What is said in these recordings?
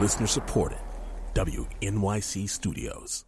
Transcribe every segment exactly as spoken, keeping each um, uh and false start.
Listener supported. W N Y C Studios.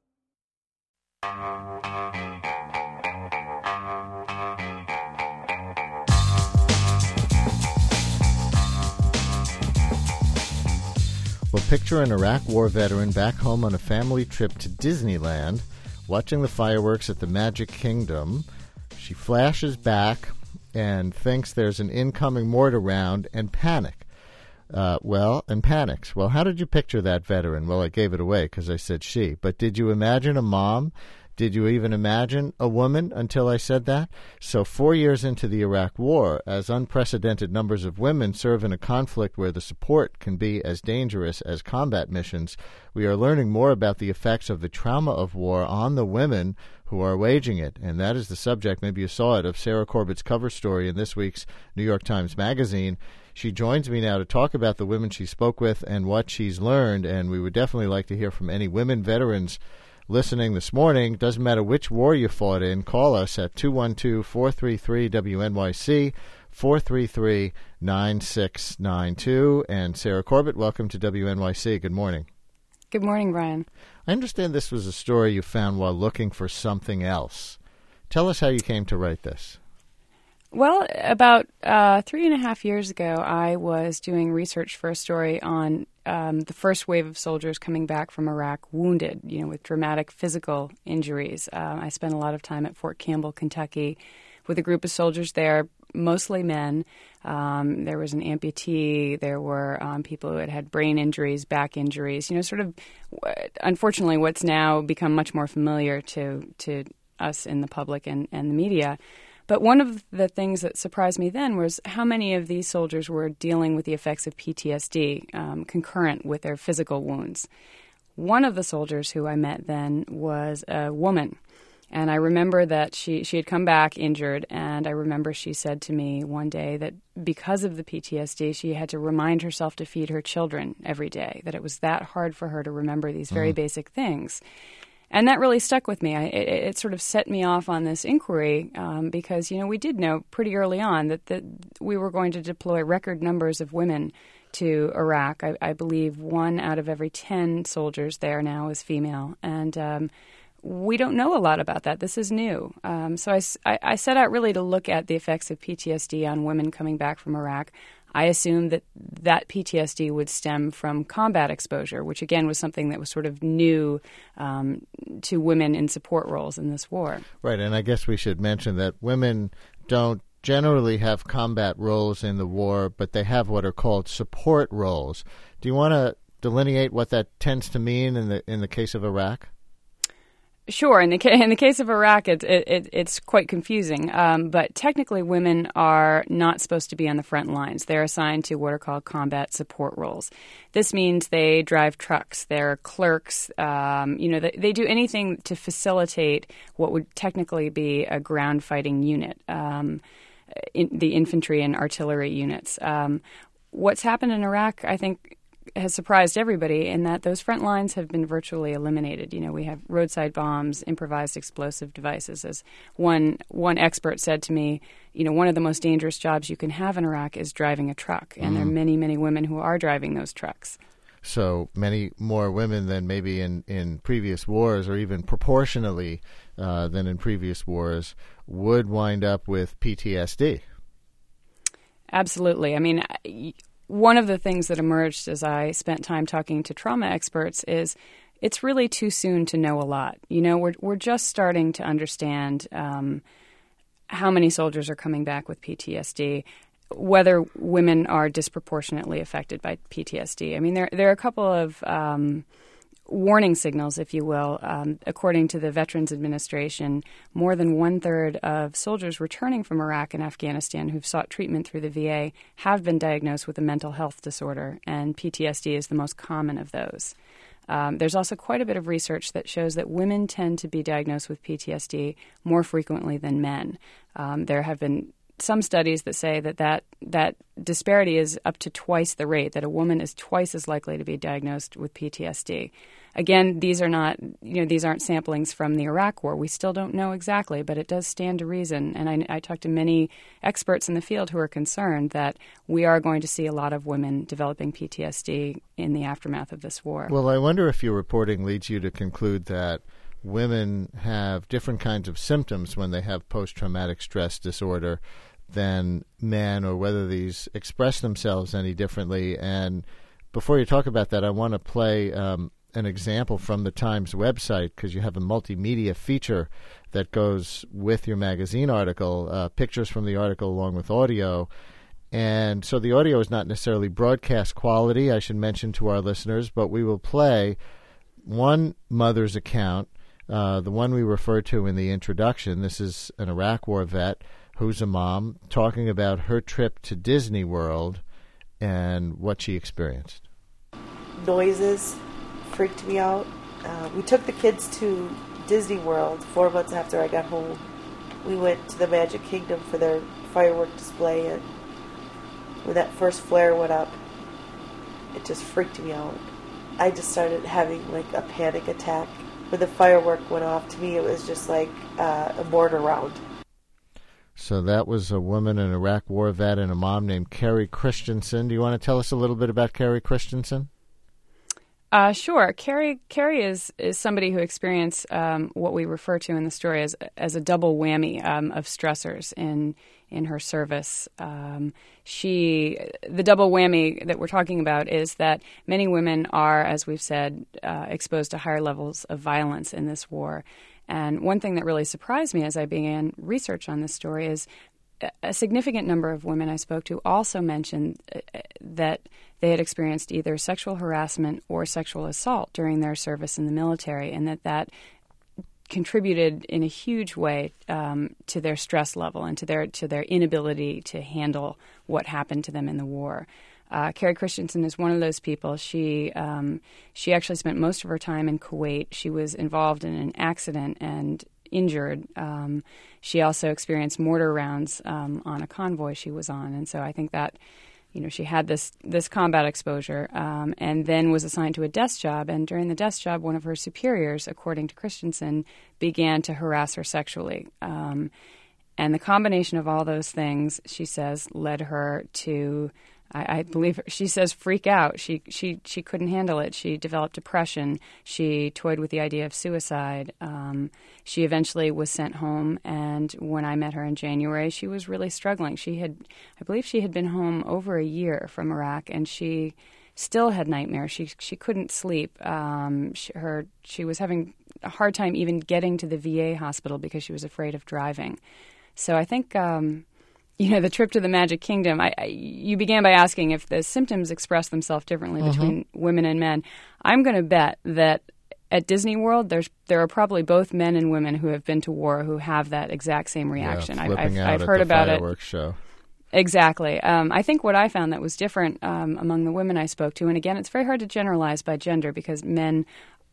Well, picture an Iraq War veteran back home on a family trip to Disneyland, watching the fireworks at the Magic Kingdom. She flashes back and thinks there's an incoming mortar round and panic. Uh, well, and panics. Well, how did you picture that veteran? Well, I gave it away because I said she. But did you imagine a mom? Did you even imagine a woman until I said that? So four years into the Iraq War, as unprecedented numbers of women serve in a conflict where the support can be as dangerous as combat missions, we are learning more about the effects of the trauma of war on the women who are waging it. And that is the subject, maybe you saw it, of Sarah Corbett's cover story in this week's New York Times Magazine. She joins me now to talk about the women she spoke with and what she's learned, and we would definitely like to hear from any women veterans listening this morning. Doesn't matter which war you fought in. Call us at two one two, four three three, W N Y C, four three three, nine six nine two. And Sarah Corbett, welcome to W N Y C. Good morning. Good morning, Brian. I understand this was a story you found while looking for something else. Tell us how you came to write this. Well, about uh, three and a half years ago, I was doing research for a story on um, the first wave of soldiers coming back from Iraq wounded, you know, with dramatic physical injuries. Uh, I spent a lot of time at Fort Campbell, Kentucky, with a group of soldiers there, mostly men. Um, there was an amputee. There were um, people who had had brain injuries, back injuries, you know, sort of, unfortunately, what's now become much more familiar to, to us in the public and, and the media. But one of the things that surprised me then was how many of these soldiers were dealing with the effects of P T S D um, concurrent with their physical wounds. One of the soldiers who I met then was a woman. And I remember that she, she had come back injured, and I remember she said to me one day that because of the P T S D, she had to remind herself to feed her children every day, that it was that hard for her to remember these very mm. basic things. And that really stuck with me. I, it, it sort of set me off on this inquiry um, because, you know, we did know pretty early on that, that we were going to deploy record numbers of women to Iraq. I, I believe one out of every ten soldiers there now is female. And um, we don't know a lot about that. This is new. Um, so I, I, I set out really to look at the effects of P T S D on women coming back from Iraq. I assumed that that P T S D would stem from combat exposure, which, again, was something that was sort of new um, to women in support roles in this war. Right, and I guess we should mention that women don't generally have combat roles in the war, but they have what are called support roles. Do you want to delineate what that tends to mean in the in the case of Iraq? Sure. In the ca- in the case of Iraq, it, it, it's quite confusing. Um, but technically, women are not supposed to be on the front lines. They're assigned to what are called combat support roles. This means they drive trucks. They're clerks. Um, you know, they, they do anything to facilitate what would technically be a ground fighting unit, um, in the infantry and artillery units. Um, what's happened in Iraq, I think, has surprised everybody in that those front lines have been virtually eliminated. You know, we have roadside bombs, improvised explosive devices. As one one expert said to me, you know, one of the most dangerous jobs you can have in Iraq is driving a truck. And mm. there are many, many women who are driving those trucks. So many more women than maybe in, in previous wars, or even proportionally uh, than in previous wars, would wind up with P T S D. Absolutely. I mean, one of the things that emerged as I spent time talking to trauma experts is it's really too soon to know a lot. You know, we're we're just starting to understand um, how many soldiers are coming back with P T S D, whether women are disproportionately affected by P T S D. I mean, there there are a couple of um, warning signals, if you will. Um, according to the Veterans Administration, more than one-third of soldiers returning from Iraq and Afghanistan who've sought treatment through the V A have been diagnosed with a mental health disorder, and P T S D is the most common of those. Um, there's also quite a bit of research that shows that women tend to be diagnosed with P T S D more frequently than men. Um, there have been some studies that say that, that that disparity is up to twice the rate, that a woman is twice as likely to be diagnosed with P T S D. Again, these are not, you know, these aren't samplings from the Iraq War. We still don't know exactly, but it does stand to reason. And I, I talked to many experts in the field who are concerned that we are going to see a lot of women developing P T S D in the aftermath of this war. Well, I wonder if your reporting leads you to conclude that women have different kinds of symptoms when they have post-traumatic stress disorder than men, or whether these express themselves any differently. And before you talk about that, I want to play um, an example from the Times website, because you have a multimedia feature that goes with your magazine article, uh, pictures from the article along with audio. And so the audio is not necessarily broadcast quality, I should mention to our listeners, but we will play one mother's account, uh, the one we referred to in the introduction. This is an Iraq War vet who's a mom talking about her trip to Disney World and what she experienced. Noises freaked me out. Uh, we took the kids to Disney World four months after I got home. We went to the Magic Kingdom for their firework display, and when that first flare went up, it just freaked me out. I just started having like a panic attack. When the firework went off, to me it was just like uh, a mortar round. So that was a woman, an Iraq War vet, and a mom named Carrie Christensen. Do you want to tell us a little bit about Carrie Christensen? Uh, sure. Carrie Carrie is, is somebody who experienced um, what we refer to in the story as as a double whammy um, of stressors in in her service. Um, she the double whammy that we're talking about is that many women are, as we've said, uh, exposed to higher levels of violence in this war. And one thing that really surprised me as I began research on this story is a significant number of women I spoke to also mentioned that they had experienced either sexual harassment or sexual assault during their service in the military, and that that contributed in a huge way um, to their stress level and to their to their inability to handle what happened to them in the war. Uh, Carrie Christensen is one of those people. She um, she actually spent most of her time in Kuwait. She was involved in an accident and injured. Um, she also experienced mortar rounds um, on a convoy she was on, and so I think that, you know, she had this this combat exposure, um, and then was assigned to a desk job. And during the desk job, one of her superiors, according to Christensen, began to harass her sexually. Um, and the combination of all those things, she says, led her to, I, I believe she says, freak out. She she she couldn't handle it. She developed depression. She toyed with the idea of suicide. Um, she eventually was sent home, and when I met her in January, she was really struggling. She had, I believe, she had been home over a year from Iraq, and she still had nightmares. She she couldn't sleep. Um, she, her she was having a hard time even getting to the V A hospital because she was afraid of driving. So I think. Um, You know, the trip to the Magic Kingdom, I, I, you began by asking if the symptoms express themselves differently mm-hmm. between women and men. I'm going to bet that at Disney World, there's there are probably both men and women who have been to war who have that exact same reaction. Yeah, I, I've, out I've at heard the about fireworks it. Show. Exactly. Um, I think what I found that was different um, among the women I spoke to, and again, it's very hard to generalize by gender because men,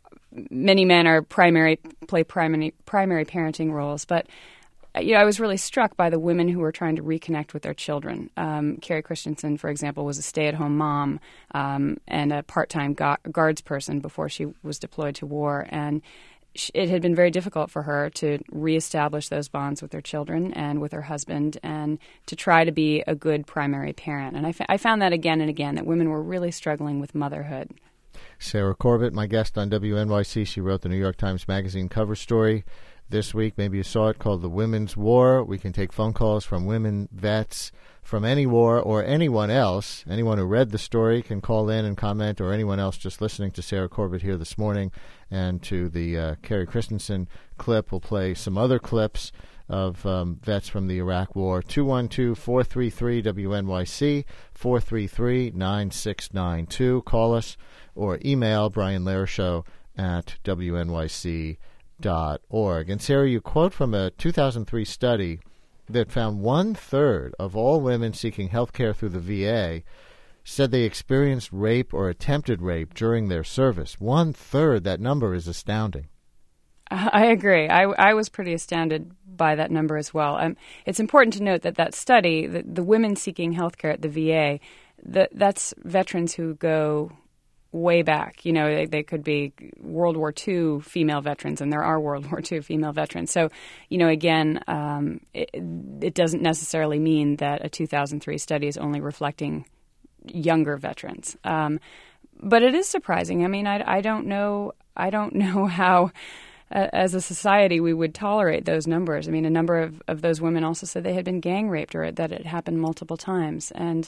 many men are primary play primary primary parenting roles, but. You know, I was really struck by the women who were trying to reconnect with their children. Um, Carrie Christensen, for example, was a stay-at-home mom um, and a part-time gu- guards person before she was deployed to war. And sh- it had been very difficult for her to reestablish those bonds with her children and with her husband and to try to be a good primary parent. And I, f- I found that again and again, that women were really struggling with motherhood. Sarah Corbett, my guest on W N Y C, she wrote the New York Times Magazine cover story this week. Maybe you saw it, called The Women's War. We can take phone calls from women vets from any war or anyone else. Anyone who read the story can call in and comment, or anyone else just listening to Sarah Corbett here this morning and to the uh, Carrie Christensen clip. We'll play some other clips of um, vets from the Iraq War. two one two, four three three, W N Y C, four three three, nine six nine two. Call us or email Brian Larishow at W N Y C dot org. And Sarah, you quote from a two thousand three study that found one-third of all women seeking health care through the V A said they experienced rape or attempted rape during their service. One-third. That number is astounding. I agree. I, I was pretty astounded by that number as well. Um, it's important to note that that study, the, the women seeking health care at the V A, the, that's veterans who go way back. You know, they, they could be World War Two female veterans, and there are World War Two female veterans. So, you know, again, um, it, it doesn't necessarily mean that a two thousand three study is only reflecting younger veterans. Um, but it is surprising. I mean, I, I don't know. I don't know how, uh, as a society, we would tolerate those numbers. I mean, a number of, of those women also said they had been gang raped or that it happened multiple times. And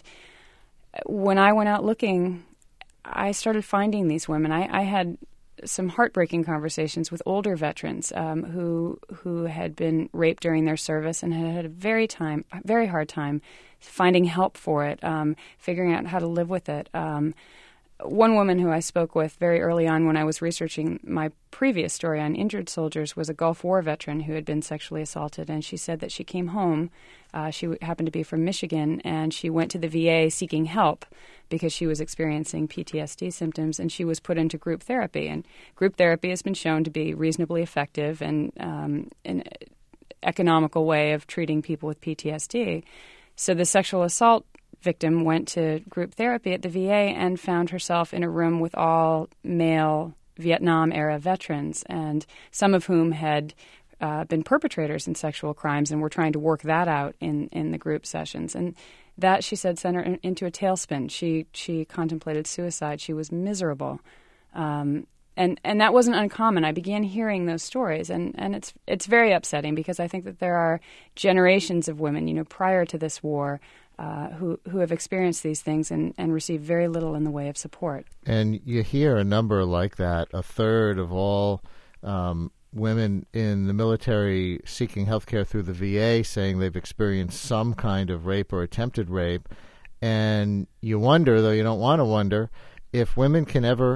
when I went out looking, I started finding these women. I, I had some heartbreaking conversations with older veterans um, who who had been raped during their service and had had a very time, very hard time finding help for it, um, figuring out how to live with it. Um, one woman who I spoke with very early on when I was researching my previous story on injured soldiers was a Gulf War veteran who had been sexually assaulted, and she said that she came home. Uh, she happened to be from Michigan, and she went to the V A seeking help because she was experiencing P T S D symptoms, and she was put into group therapy. And group therapy has been shown to be reasonably effective and um, an economical way of treating people with P T S D. So the sexual assault victim went to group therapy at the V A and found herself in a room with all male Vietnam-era veterans, and some of whom had uh, been perpetrators in sexual crimes and were trying to work that out in, in the group sessions. And that, she said, sent her in, into a tailspin. She she contemplated suicide. She was miserable. Um, and, and that wasn't uncommon. I began hearing those stories, and, and it's it's very upsetting because I think that there are generations of women, you know, prior to this war, Uh, who who have experienced these things and, and received very little in the way of support. And you hear a number like that. A third of all um, women in the military seeking health care through the V A saying they've experienced some kind of rape or attempted rape. And you wonder, though you don't want to wonder, if women can ever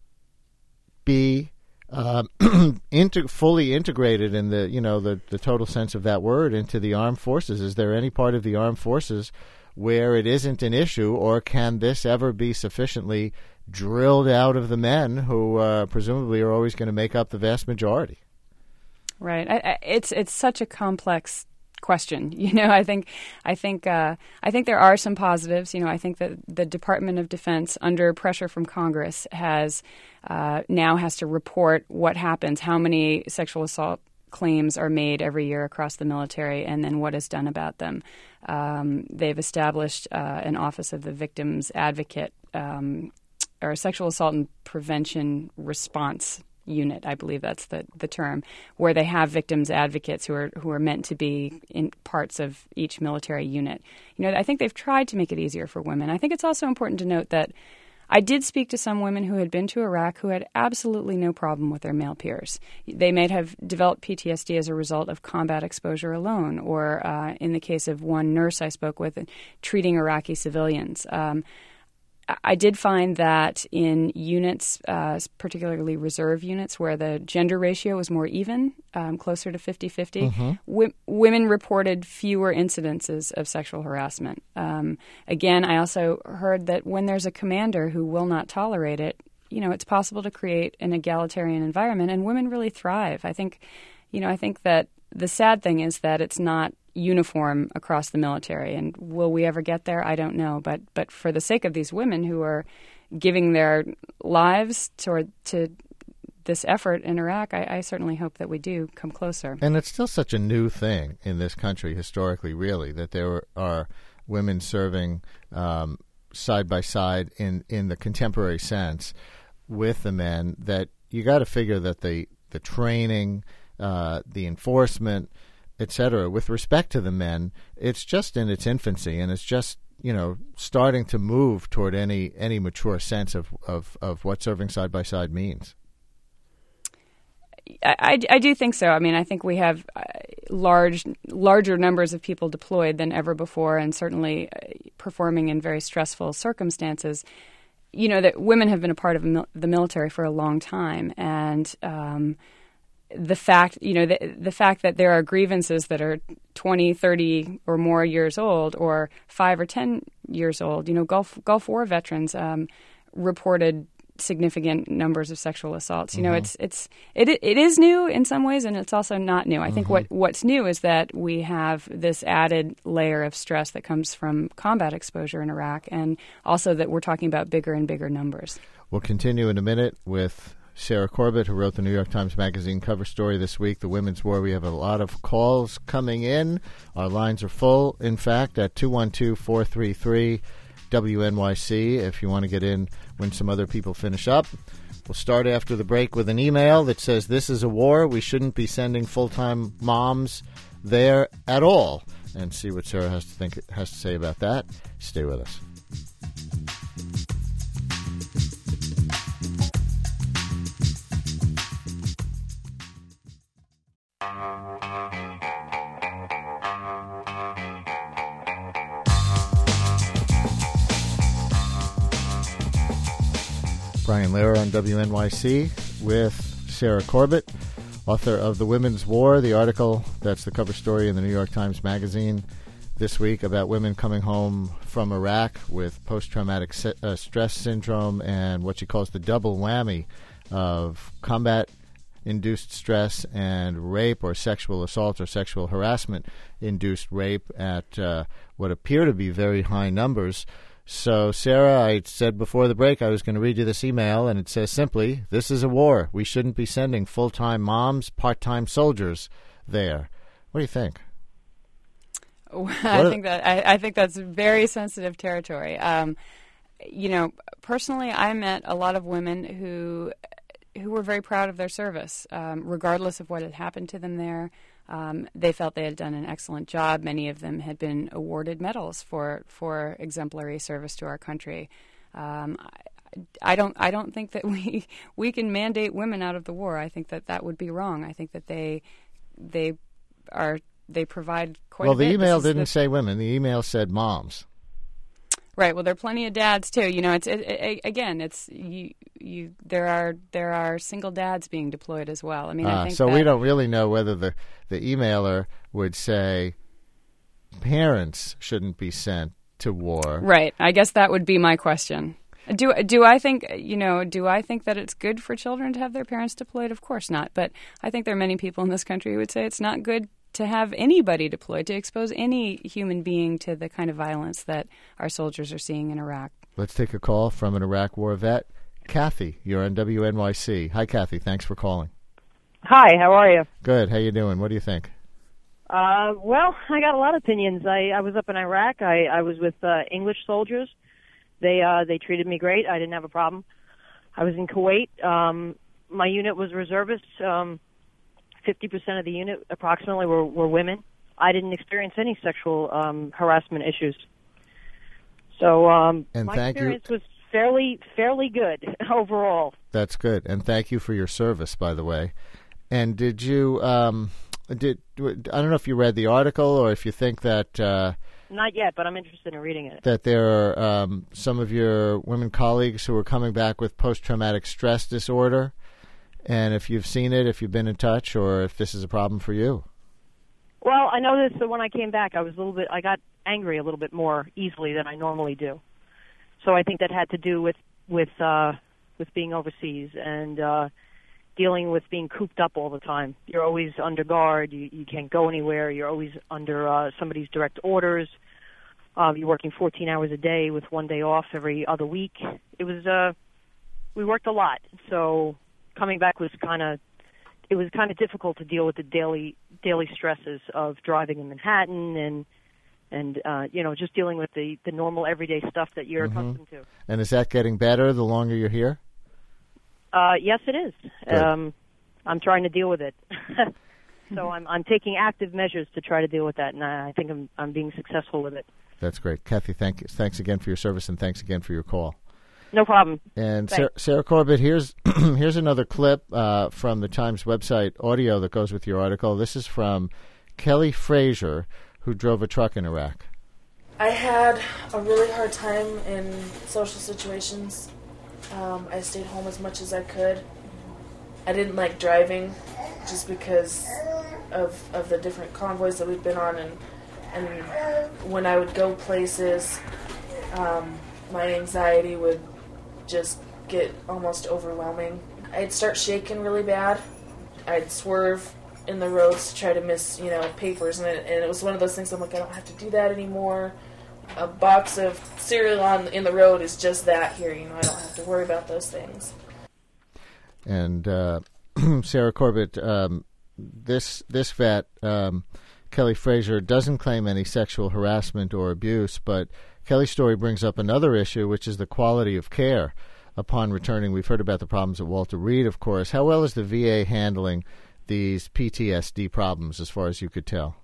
be uh, inter- fully integrated in the, you know, the, the total sense of that word into the armed forces. Is there any part of the armed forces where it isn't an issue, or can this ever be sufficiently drilled out of the men who uh, presumably are always going to make up the vast majority? Right. I, I, it's it's such a complex question. You know, I think I think uh, I think there are some positives. You know, I think that the Department of Defense, under pressure from Congress, has uh, now has to report what happens, how many sexual assault claims are made every year across the military, and then what is done about them. Um, they've established uh, an Office of the Victims Advocate, um, or a Sexual Assault and Prevention Response Unit, I believe that's the, the term, where they have victims advocates who are who are meant to be in parts of each military unit. You know, I think they've tried to make it easier for women. I think it's also important to note that I did speak to some women who had been to Iraq who had absolutely no problem with their male peers. They may have developed P T S D as a result of combat exposure alone, or uh, in the case of one nurse I spoke with, treating Iraqi civilians. Um, I did find that in units, uh, particularly reserve units, where the gender ratio was more even, um, closer to fifty-fifty, mm-hmm. w- women reported fewer incidences of sexual harassment. Um, again, I also heard that when there's a commander who will not tolerate it, you know, it's possible to create an egalitarian environment, and women really thrive. I think, you know, I think that the sad thing is that it's not uniform across the military, and will we ever get there? I don't know, but but for the sake of these women who are giving their lives toward to this effort in Iraq, I, I certainly hope that we do come closer. And it's still such a new thing in this country historically, really, that there are women serving um, side by side in, in the contemporary sense with the men, that you got to figure that the the training, uh, the enforcement, et cetera, with respect to the men, it's just in its infancy, and it's just, you know, starting to move toward any any mature sense of, of, of what serving side by side means. I, I, I do think so. I mean, I think we have uh, large, larger numbers of people deployed than ever before, and certainly uh, performing in very stressful circumstances. You know, that women have been a part of mil- the military for a long time, and um, the fact, you know, the, the fact that there are grievances that are twenty, thirty or more years old, or five or ten years old. You know, Gulf Gulf War veterans um, reported significant numbers of sexual assaults. You know, mm-hmm. it's it's it it is new in some ways, and it's also not new. I mm-hmm. think what what's new is that we have this added layer of stress that comes from combat exposure in Iraq, and also that we're talking about bigger and bigger numbers. We'll continue in a minute with Sarah Corbett, who wrote the New York Times Magazine cover story this week, The Women's War. We have a lot of calls coming in. Our lines are full, in fact, at two one two, four three three, W N Y C if you want to get in when some other people finish up. We'll start after the break with an email that says, this is a war. We shouldn't be sending full-time moms there at all. And see what Sarah has to think has to say about that. Stay with us. Brian Lehrer on W N Y C with Sarah Corbett, author of The Women's War, the article that's the cover story in the New York Times Magazine this week about women coming home from Iraq with post-traumatic se- uh, stress syndrome and what she calls the double whammy of combat-induced stress and rape or sexual assault or sexual harassment-induced rape at uh, what appear to be very high numbers. So, Sarah, I said before the break I was going to read you this email, and it says simply, this is a war. We shouldn't be sending full-time moms, part-time soldiers there. What do you think? Well, I think that I, I think that's very sensitive territory. Um, you know, personally, I met a lot of women who who were very proud of their service, um, regardless of what had happened to them there. Um, they felt they had done an excellent job. Many of them had been awarded medals for, for exemplary service to our country. Um, I, I don't I don't think that we we can mandate women out of the war. I think that that would be wrong. I think that they they are they provide quite. Well, a bit. the email didn't the, say women. The email said moms. Right. Well, there are plenty of dads too. You know, it's it, it, again, it's you. You there are there are single dads being deployed as well. I mean, uh, I think so that we don't really know whether the the emailer would say parents shouldn't be sent to war. Right. I guess that would be my question. Do do I think you know? Do I think that it's good for children to have their parents deployed? Of course not. But I think there are many people in this country who would say it's not good to have anybody deployed, to expose any human being to the kind of violence that our soldiers are seeing in Iraq. Let's take a call from an Iraq war vet. Kathy, you're on W N Y C. Hi, Kathy. Thanks for calling. Hi, how are you? Good. How you doing? What do you think? Uh, well, I got a lot of opinions. I, I was up in Iraq. I, I was with uh, English soldiers. They uh, they treated me great. I didn't have a problem. I was in Kuwait. Um, my unit was reservists. Um, fifty percent of the unit approximately were, were women. I didn't experience any sexual um, harassment issues. So um, and my thank experience you. was fairly fairly good overall. That's good, and thank you for your service, by the way. And did you? Um, did I don't know if you read the article or if you think that. Uh, Not yet, but I'm interested in reading it. That there are um, some of your women colleagues who are coming back with post-traumatic stress disorder, and if you've seen it, if you've been in touch, or if this is a problem for you. Well, I noticed that when I came back, I was a little bit. I got angry a little bit more easily than I normally do. So I think that had to do with with uh, with being overseas and uh, dealing with being cooped up all the time. You're always under guard. You, you can't go anywhere. You're always under uh, somebody's direct orders. Uh, you're working fourteen hours a day with one day off every other week. It was uh, we worked a lot. So coming back was kind of it was kind of difficult to deal with the daily daily stresses of driving in Manhattan and. And, uh, you know, just dealing with the, the normal everyday stuff that you're mm-hmm. accustomed to. And is that getting better the longer you're here? Uh, yes, it is. Um, I'm trying to deal with it. So I'm I'm taking active measures to try to deal with that, and I, I think I'm I'm being successful with it. That's great. Kathy, thank you. Thanks again for your service, and thanks again for your call. No problem. And Sarah, Sarah Corbett, here's here's another clip uh, from the Times website, audio that goes with your article. This is from Kelly Frazier, who drove a truck in Iraq. I had a really hard time in social situations. Um, I stayed home as much as I could. I didn't like driving just because of of the different convoys that we'd been on, and and when I would go places, um, my anxiety would just get almost overwhelming. I'd start shaking really bad. I'd swerve in the roads to try to miss, you know, papers, and it, and it was one of those things I'm like, I don't have to do that anymore. A box of cereal on in the road is just that here, you know, I don't have to worry about those things. And uh, Sarah Corbett, um, this this vet, um, Kelly Fraser, doesn't claim any sexual harassment or abuse, but Kelly's story brings up another issue, which is the quality of care upon returning. We've heard about the problems at Walter Reed, of course. How well is the V A handling these P T S D problems, as far as you could tell?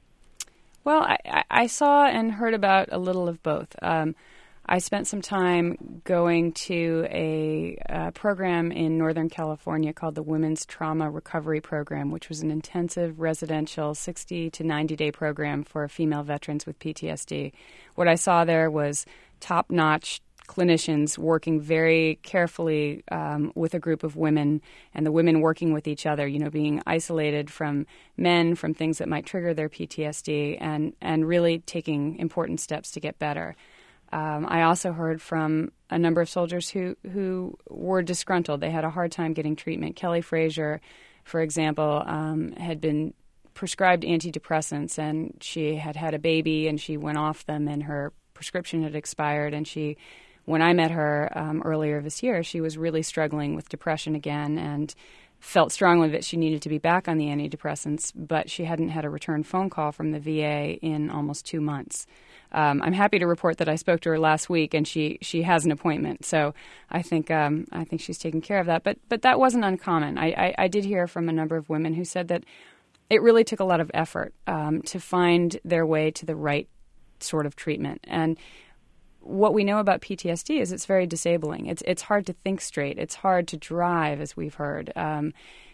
Well, I, I saw and heard about a little of both. Um, I spent some time going to a, a program in Northern California called the Women's Trauma Recovery Program, which was an intensive residential sixty to ninety day program for female veterans with P T S D. What I saw there was top-notch clinicians working very carefully um, with a group of women, and the women working with each other, you know, being isolated from men, from things that might trigger their P T S D, and, and really taking important steps to get better. Um, I also heard from a number of soldiers who, who were disgruntled. They had a hard time getting treatment. Kelly Fraser, for example, um, had been prescribed antidepressants, and she had had a baby, and she went off them, and her prescription had expired, and she When I met her um, earlier this year, she was really struggling with depression again and felt strongly that she needed to be back on the antidepressants, but she hadn't had a return phone call from the V A in almost two months. Um, I'm happy to report that I spoke to her last week, and she, she has an appointment. So I think um, I think she's taking care of that. But but that wasn't uncommon. I, I, I did hear from a number of women who said that it really took a lot of effort um, to find their way to the right sort of treatment. And what we know about P T S D is it's very disabling. It's it's hard to think straight. It's hard to drive, as we've heard. Um,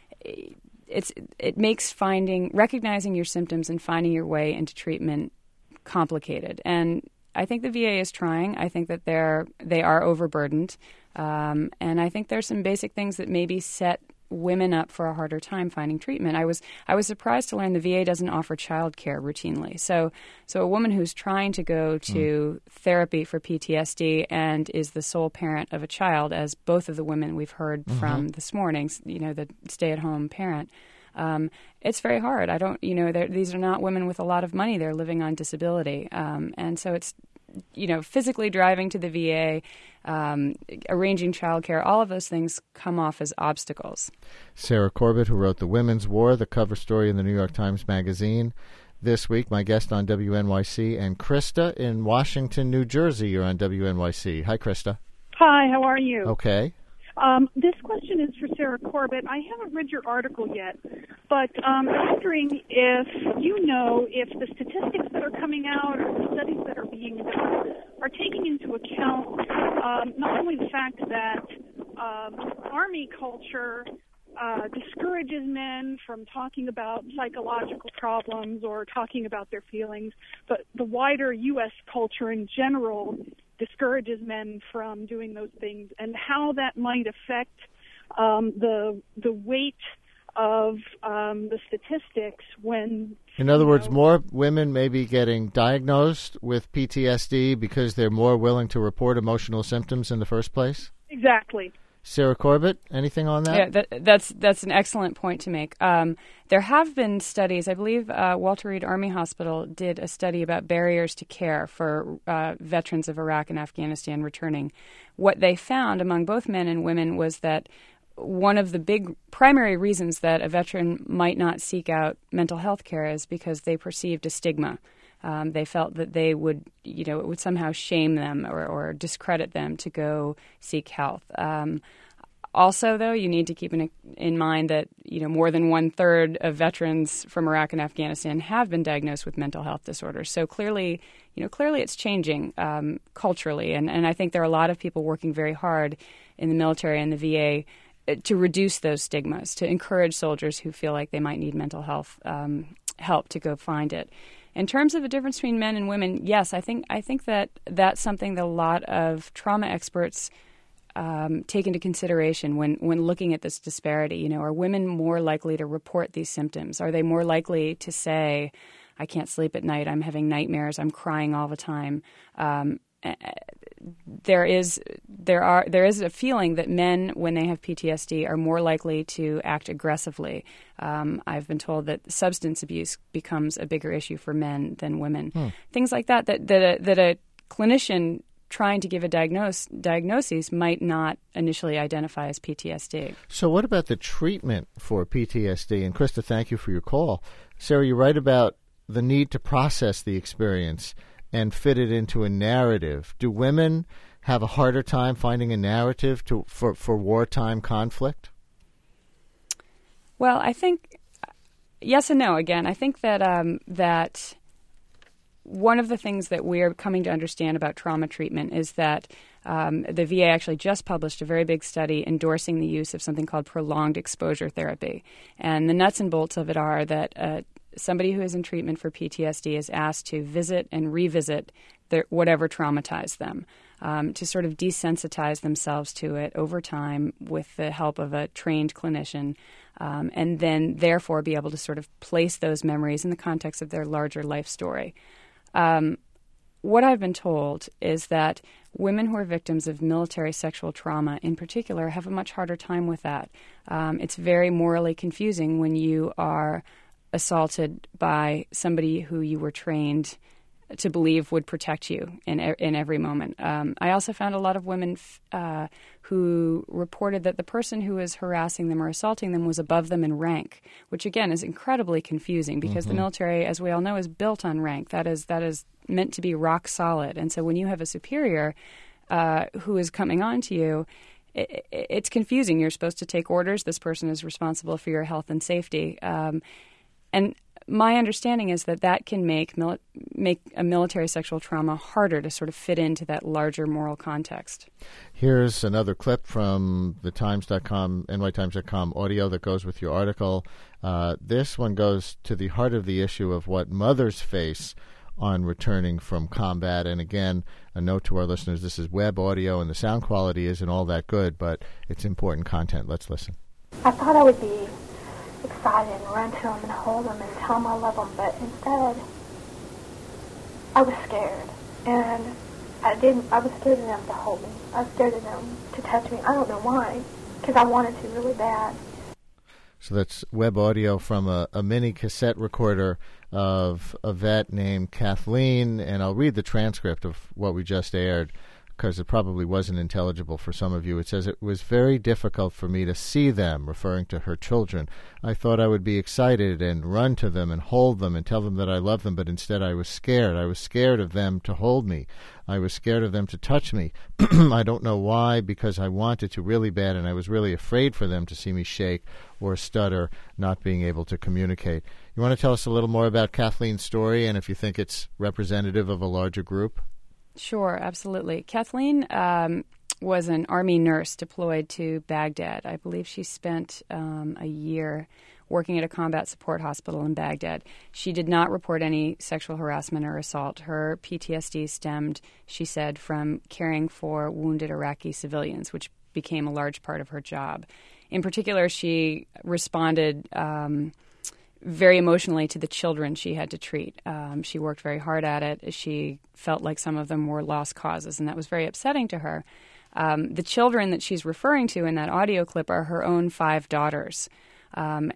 it's it makes finding recognizing your symptoms and finding your way into treatment complicated. And I think the V A is trying. I think that they're they are overburdened, um, and I think there's some basic things that maybe set women up for a harder time finding treatment. I was I was surprised to learn the V A doesn't offer child care routinely. So so a woman who's trying to go to mm. therapy for P T S D and is the sole parent of a child, as both of the women we've heard mm-hmm. from this morning, you know, the stay-at-home parent, um, it's very hard. I don't, you know, these are not women with a lot of money. They're living on disability. Um, and so it's, you know, physically driving to the V A, um, arranging childcare, all of those things come off as obstacles. Sarah Corbett, who wrote The Women's War, the cover story in the New York Times Magazine this week, my guest on W N Y C, and Krista in Washington, New Jersey. You're on W N Y C. Hi, Krista. Hi, how are you? Okay. Um, this question is for Sarah Corbett. I haven't read your article yet, but um, I'm wondering if you know if the statistics that are coming out or the studies that are being done are taking into account um, not only the fact that um, Army culture uh, discourages men from talking about psychological problems or talking about their feelings, but the wider U S culture in general discourages men from doing those things, and how that might affect um, the the weight of um, the statistics when... In other words, know, more women may be getting diagnosed with P T S D because they're more willing to report emotional symptoms in the first place? Exactly. Sarah Corbett, anything on that? Yeah, that, that's that's an excellent point to make. Um, there have been studies. I believe uh, Walter Reed Army Hospital did a study about barriers to care for uh, veterans of Iraq and Afghanistan returning. What they found among both men and women was that one of the big primary reasons that a veteran might not seek out mental health care is because they perceived a stigma. Um, they felt that they would, you know, it would somehow shame them or, or discredit them to go seek health. Um, also, though, you need to keep in, in mind that, you know, more than one third of veterans from Iraq and Afghanistan have been diagnosed with mental health disorders. So clearly, you know, clearly it's changing um, culturally. And, and I think there are a lot of people working very hard in the military and the V A to reduce those stigmas, to encourage soldiers who feel like they might need mental health um, help to go find it. In terms of the difference between men and women, yes, I think I think that that's something that a lot of trauma experts um, take into consideration when, when looking at this disparity. You know, are women more likely to report these symptoms? Are they more likely to say, I can't sleep at night, I'm having nightmares, I'm crying all the time? Um, there is there are there is a feeling that men, when they have P T S D, are more likely to act aggressively. Um, I've been told that substance abuse becomes a bigger issue for men than women. Hmm. Things like that, that that a, that a clinician trying to give a diagnose, diagnosis might not initially identify as P T S D. So what about the treatment for P T S D? And Krista, thank you for your call. Sarah, you write about the need to process the experience and fit it into a narrative. Do women have a harder time finding a narrative to for, for wartime conflict? Well, I think yes and no. Again, I think that um, that one of the things that we are coming to understand about trauma treatment is that um, the V A actually just published a very big study endorsing the use of something called prolonged exposure therapy. And the nuts and bolts of it are that uh, somebody who is in treatment for P T S D is asked to visit and revisit their, whatever traumatized them, um, to sort of desensitize themselves to it over time with the help of a trained clinician, um, and then therefore be able to sort of place those memories in the context of their larger life story. Um, what I've been told is that women who are victims of military sexual trauma in particular have a much harder time with that. Um, it's very morally confusing when you are assaulted by somebody who you were trained to believe would protect you in in every moment. Um, I also found a lot of women uh, who reported that the person who was harassing them or assaulting them was above them in rank, which again is incredibly confusing because mm-hmm. the military, as we all know, is built on rank. That is that is meant to be rock solid. And so when you have a superior uh, who is coming on to you, it, it, it's confusing. You're supposed to take orders. This person is responsible for your health and safety. Um, and my understanding is that that can make mili- make a military sexual trauma harder to sort of fit into that larger moral context. Here's another clip from the times dot com, N Y Times dot com audio that goes with your article. Uh, this one goes to the heart of the issue of what mothers face on returning from combat. And again, a note to our listeners, this is web audio and the sound quality isn't all that good, but it's important content. Let's listen. I thought I would be excited and run to them and hold them and tell them I love them, but instead I was scared, and I didn't. I was scared of them to hold me. I was scared of them to touch me. I don't know why, because I wanted to really bad. So that's web audio from a, a mini cassette recorder of a vet named Kathleen, and I'll read the transcript of what we just aired, because it probably wasn't intelligible for some of you. It says, "It was very difficult for me to see them," referring to her children. "I thought I would be excited and run to them and hold them and tell them that I love them, but instead I was scared. I was scared of them to hold me. I was scared of them to touch me. I don't know why, because I wanted to really bad, and I was really afraid for them to see me shake or stutter, not being able to communicate." You want to tell us a little more about Kathleen's story and if you think it's representative of a larger group? Sure, absolutely. Kathleen um, was an Army nurse deployed to Baghdad. I believe she spent um, a year working at a combat support hospital in Baghdad. She did not report any sexual harassment or assault. Her P T S D stemmed, she said, from caring for wounded Iraqi civilians, which became a large part of her job. In particular, she responded Um, very emotionally to the children she had to treat. Um, she worked very hard at it. She felt like some of them were lost causes, and that was very upsetting to her. Um, the children that she's referring to in that audio clip are her own five daughters. Um,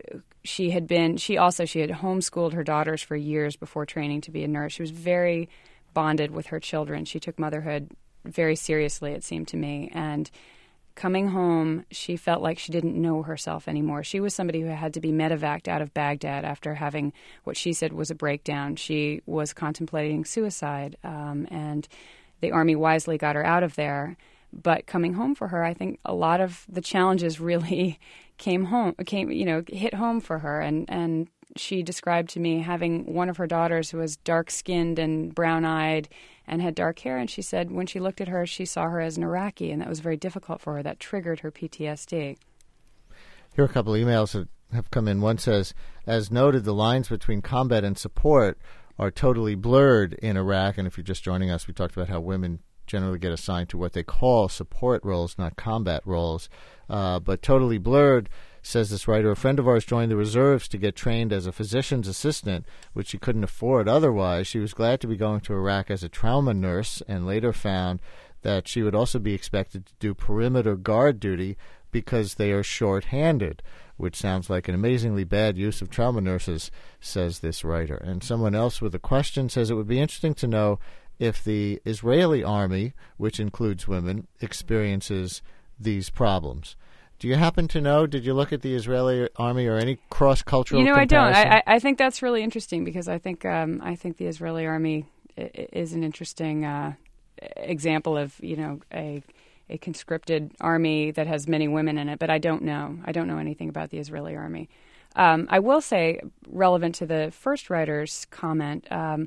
she had been, she also, she had homeschooled her daughters for years before training to be a nurse. She was very bonded with her children. She took motherhood very seriously, it seemed to me, and coming home, she felt like she didn't know herself anymore. She was somebody who had to be medevaced out of Baghdad after having what she said was a breakdown. She was contemplating suicide, um, and the Army wisely got her out of there. But coming home for her, I think a lot of the challenges really came home, came, you know, hit home for her. And, and she described to me having one of her daughters who was dark-skinned and brown-eyed and had dark hair, and she said when she looked at her, she saw her as an Iraqi, and that was very difficult for her. That triggered her P T S D. Here are a couple of emails that have come in. One says, "As noted, the lines between combat and support are totally blurred in Iraq." And if you're just joining us, we talked about how women generally get assigned to what they call support roles, not combat roles. Uh, but totally blurred, says this writer. "A friend of ours joined the reserves to get trained as a physician's assistant, which she couldn't afford otherwise. She was glad to be going to Iraq as a trauma nurse and later found that she would also be expected to do perimeter guard duty because they are short-handed, which sounds like an amazingly bad use of trauma nurses, says this writer. And someone else with a question says it would be interesting to know if the Israeli army, which includes women, experiences these problems. Do you happen to know, did you look at the Israeli army or any cross-cultural You know, comparison? I don't. I, I think that's really interesting because I think um, I think the Israeli army is an interesting uh, example of, you know, a a conscripted army that has many women in it, but I don't know. I don't know anything about the Israeli army. Um, I will say, relevant to the first writer's comment, um,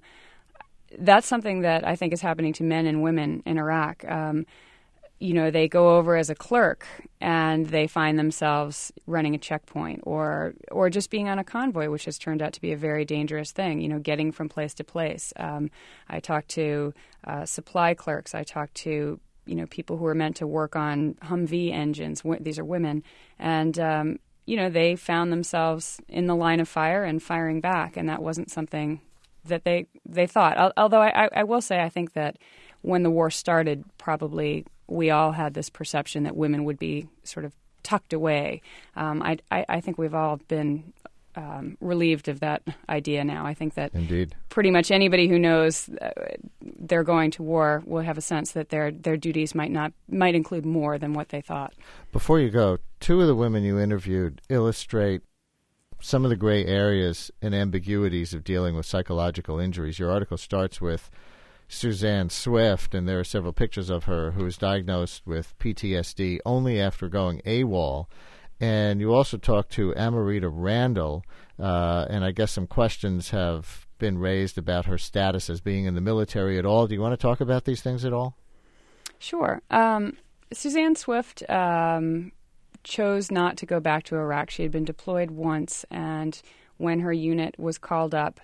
that's something that I think is happening to men and women in Iraq. Um, you know, they go over as a clerk and they find themselves running a checkpoint or or just being on a convoy, which has turned out to be a very dangerous thing, you know, getting from place to place. Um, I talked to uh, supply clerks. I talked to you know, people who are meant to work on Humvee engines. These are women. And, um, you know, they found themselves in the line of fire and firing back, and that wasn't something that they they thought. Although I, I will say I think that when the war started, probably we all had this perception that women would be sort of tucked away. Um, I, I, I think we've all been Um, relieved of that idea now. I think that Indeed. pretty much anybody who knows uh, they're going to war will have a sense that their their duties might not might include more than what they thought. Before you go, two of the women you interviewed illustrate some of the gray areas and ambiguities of dealing with psychological injuries. Your article starts with Suzanne Swift, and there are several pictures of her, who was diagnosed with P T S D only after going AWOL. And you also talked to Amarita Randall, uh, and I guess some questions have been raised about her status as being in the military at all. Do you want to talk about these things at all? Sure. Um, Suzanne Swift um, chose not to go back to Iraq. She had been deployed once, and when her unit was called up,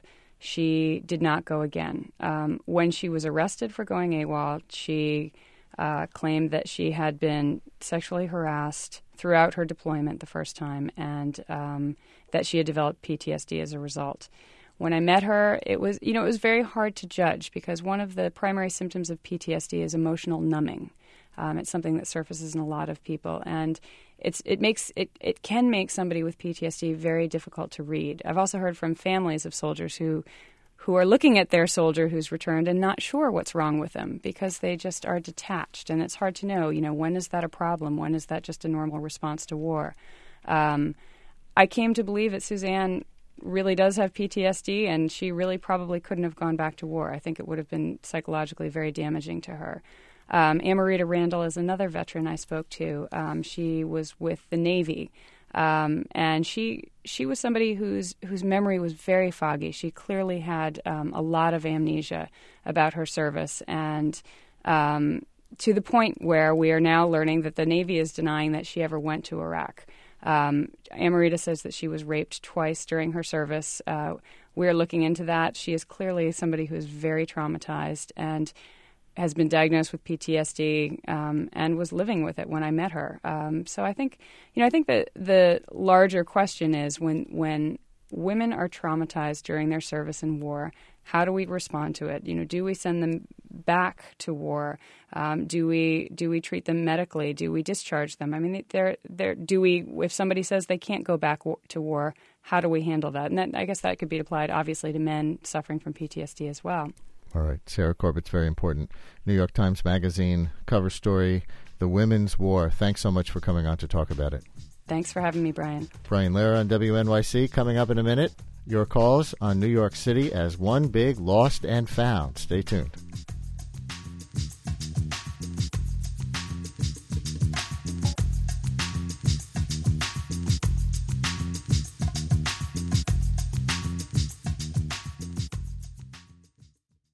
she did not go again. Um, when she was arrested for going AWOL, she uh, claimed that she had been sexually harassed throughout her deployment the first time, and um, that she had developed P T S D as a result. When I met her, it was, you know, it was very hard to judge because one of the primary symptoms of P T S D is emotional numbing. Um, it's something that surfaces in a lot of people, and it's it makes it it can make somebody with P T S D very difficult to read. I've also heard from families of soldiers who who are looking at their soldier who's returned and not sure what's wrong with them because they just are detached, and it's hard to know, you know, when is that a problem? When is that just a normal response to war? Um, I came to believe that Suzanne really does have P T S D, and she really probably couldn't have gone back to war. I think it would have been psychologically very damaging to her. Um, Amarita Randall is another veteran I spoke to. Um, she was with the Navy. Um, and she she was somebody whose whose memory was very foggy. She clearly had um, a lot of amnesia about her service, and um, to the point where we are now learning that the Navy is denying that she ever went to Iraq. Um, Amarita says that she was raped twice during her service. Uh, we're looking into that. She is clearly somebody who is very traumatized and has been diagnosed with P T S D um, and was living with it when I met her. Um, so I think, you know, I think that the larger question is when when women are traumatized during their service in war, how do we respond to it? You know, do we send them back to war? Um, do we do we treat them medically? Do we discharge them? I mean, they're they're do we if somebody says they can't go back w- to war, how do we handle that? And that, I guess that could be applied obviously to men suffering from P T S D as well. All right. Sarah Corbett's very important. New York Times Magazine cover story, The Women's War. Thanks so much for coming on to talk about it. Thanks for having me, Brian. Brian Lehrer on W N Y C. Coming up in a minute, your calls on New York City as one big lost and found. Stay tuned.